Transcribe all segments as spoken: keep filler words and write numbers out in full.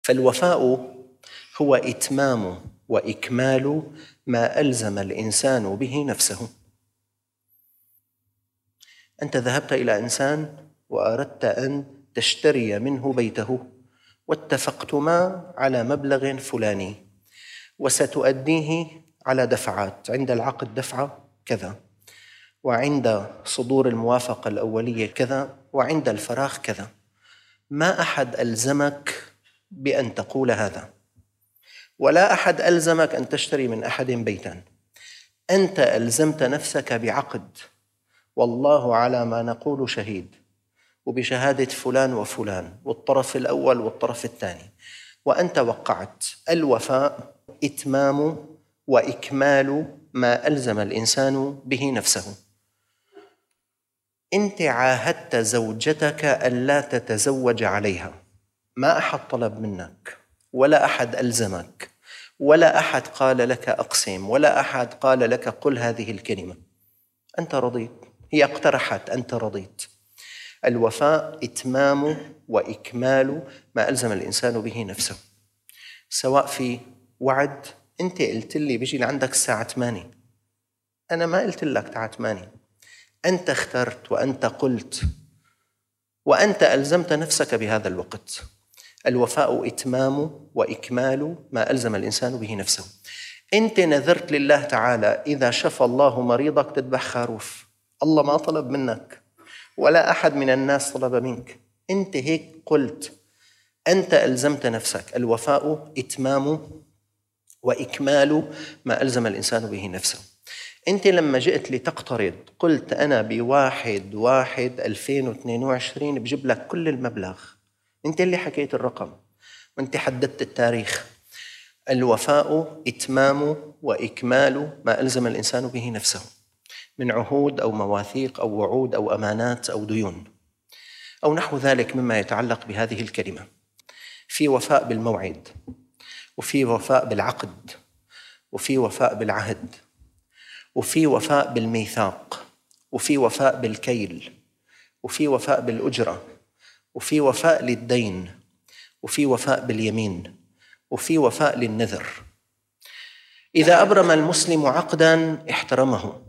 فالوفاء هو إتمام وإكمال ما ألزم الإنسان به نفسه. أنت ذهبت إلى إنسان وأردت أن تشتري منه بيته، واتفقتما على مبلغ فلاني وستؤديه على دفعات، عند العقد دفعة كذا، وعند صدور الموافقة الأولية كذا، وعند الفراغ كذا. ما أحد ألزمك بأن تقول هذا، ولا أحد ألزمك أن تشتري من أحد بيتا. أنت ألزمت نفسك بعقد، والله على ما نقول شهيد، وبشهادة فلان وفلان والطرف الأول والطرف الثاني، وأنت وقعت. الوفاء إتمام وإكمال ما ألزم الإنسان به نفسه. أنت عاهدت زوجتك ألا تتزوج عليها، ما أحد طلب منك، ولا أحد ألزمك، ولا أحد قال لك أقسم، ولا أحد قال لك قل هذه الكلمة. أنت رضيت، هي اقترحت، أنت رضيت. الوفاء إتمام وإكمال ما ألزم الإنسان به نفسه، سواء في وعد. أنت قلت لي بيجي لعندك الساعة ثمانية، أنا ما قلت لك تعال ثمانية، أنت اخترت وأنت قلت وأنت ألزمت نفسك بهذا الوقت. الوفاء إتمام وإكمال ما ألزم الإنسان به نفسه. أنت نذرت لله تعالى إذا شفى الله مريضك تذبح خروف، الله ما طلب منك ولا أحد من الناس طلب منك، أنت هيك قلت، أنت ألزمت نفسك. الوفاء إتمام وإكمال ما ألزم الإنسان به نفسه. أنت لما جئت لتقترض قلت أنا بواحد واحد ألفين واثنين وعشرين بجيب لك كل المبلغ، أنت اللي حكيت الرقم وأنت حددت التاريخ. الوفاء إتمام وإكمال ما ألزم الإنسان به نفسه من عهود أو مواثيق أو وعود أو أمانات أو ديون أو نحو ذلك مما يتعلق بهذه الكلمة. في وفاء بالموعد، وفي وفاء بالعقد، وفي وفاء بالعهد، وفي وفاء بالميثاق، وفي وفاء بالكيل، وفي وفاء بالأجرة، وفي وفاء للدين، وفي وفاء باليمين، وفي وفاء للنذر. إذا أبرم المسلم عقداً احترمه،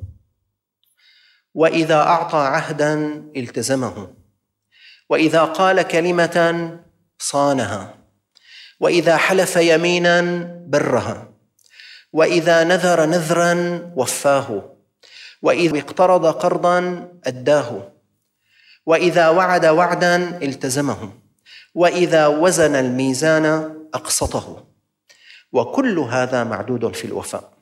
وإذا أعطى عهداً التزمه، وإذا قال كلمة صانها، وإذا حلف يميناً برها، وإذا نذر نذراً وفاه، وإذا اقترض قرضاً أداه، وإذا وعد وعداً التزمه، وإذا وزن الميزان أقسطه. وكل هذا معدود في الوفاء.